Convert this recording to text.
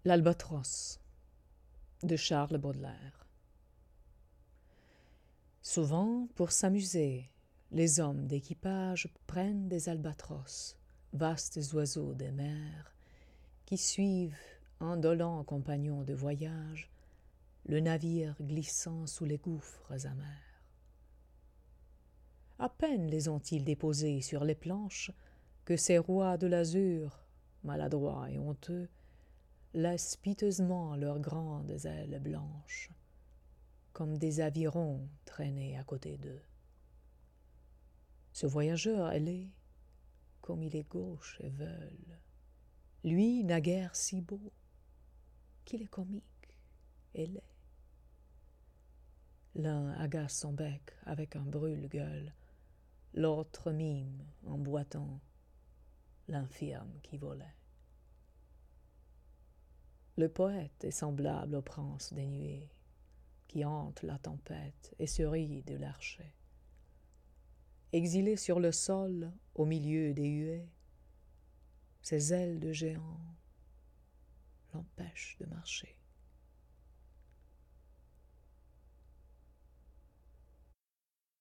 L'Albatros de Charles Baudelaire. Souvent, pour s'amuser, les hommes d'équipage prennent des albatros, vastes oiseaux des mers, qui suivent, indolents compagnons de voyage, le navire glissant sous les gouffres amers. À peine les ont-ils déposés sur les planches que ces rois de l'azur, maladroits et honteux, laissent piteusement leurs grandes ailes blanches, comme des avirons traînés à côté d'eux. Ce voyageur ailé, comme il est gauche et veule, lui naguère si beau, qu'il est comique et laid. L'un agace son bec avec un brûle-gueule, l'autre mime en boitant l'infirme qui volait. Le poète est semblable au prince des nuées, qui hante la tempête et se rit de l'archer. Exilé sur le sol, au milieu des huées, ses ailes de géant l'empêchent de marcher.